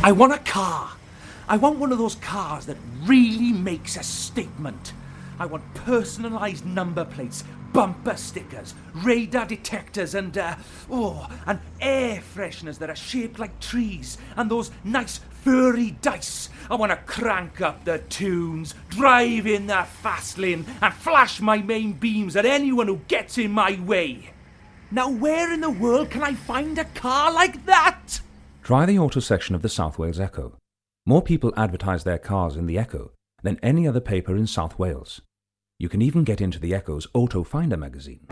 I want a car. I want one of those cars that really makes a statement. I want personalised number plates, bumper stickers, radar detectors and air fresheners that are shaped like trees and those nice furry dice. I want to crank up the tunes, drive in the fast lane and flash my main beams at anyone who gets in my way. Now where in the world can I find a car like that? Try the auto section of the South Wales Echo. More people advertise their cars in the Echo than any other paper in South Wales. You can even get into the Echo's Auto Finder magazine.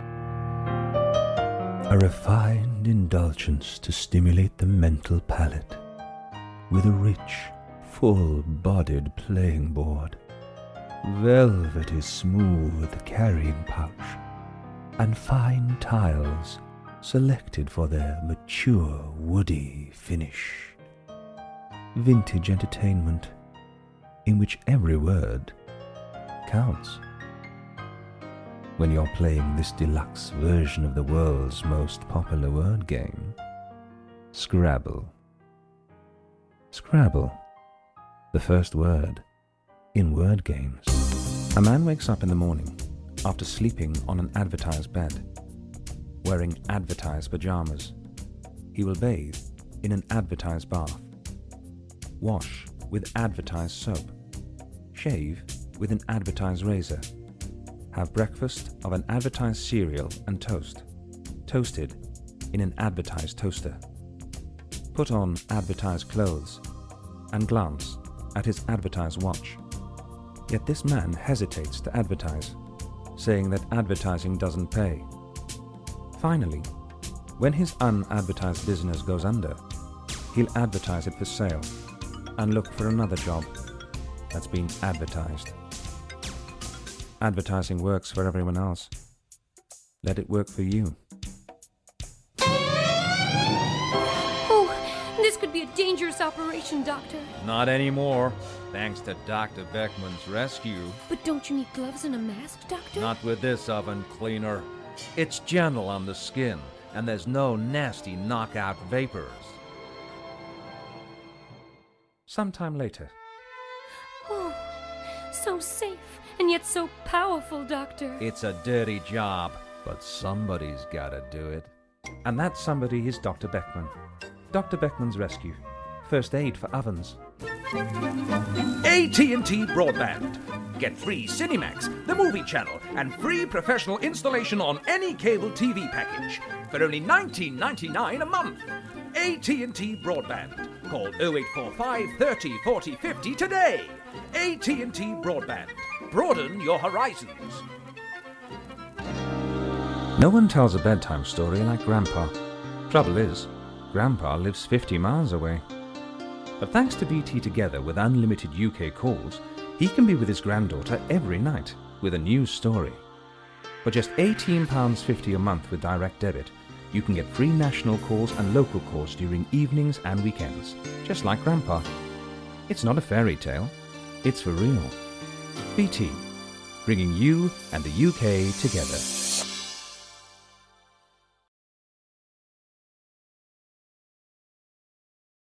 A refined indulgence to stimulate the mental palate, with a rich, full-bodied playing board, velvety smooth carrying pouch, and fine tiles selected for their mature woody finish. Vintage entertainment in which every word counts. When you're playing this deluxe version of the world's most popular word game, Scrabble. Scrabble, the first word in word games. A man wakes up in the morning after sleeping on an advertised bed, wearing advertised pajamas. He will bathe in an advertised bath, wash with advertised soap, shave with an advertised razor, have breakfast of an advertised cereal and toast, toasted in an advertised toaster, put on advertised clothes, and glance at his advertised watch. Yet this man hesitates to advertise, saying that advertising doesn't pay. Finally, when his unadvertised business goes under, he'll advertise it for sale and look for another job that's been advertised. Advertising works for everyone else. Let it work for you. Oh, this could be a dangerous operation, Doctor. Not anymore, thanks to Dr. Beckman's rescue. But don't you need gloves and a mask, Doctor? Not with this oven cleaner. It's gentle on the skin, and there's no nasty knockout vapors. Sometime later. Oh, so safe and yet so powerful, Doctor. It's a dirty job, but somebody's gotta do it. And that somebody is Dr. Beckman. Dr. Beckman's Rescue. First aid for ovens. AT&T Broadband. Get free Cinemax, the movie channel, and free professional installation on any cable TV package for only $19.99 a month. AT&T Broadband. Call 0845 30 40 50 today. AT&T Broadband. Broaden your horizons. No one tells a bedtime story like Grandpa. Trouble is, Grandpa lives 50 miles away. But thanks to BT Together with unlimited UK calls, he can be with his granddaughter every night with a new story. For just £18.50 a month with direct debit, you can get free national calls and local calls during evenings and weekends, just like Grandpa. It's not a fairy tale, it's for real. BT, bringing you and the UK together.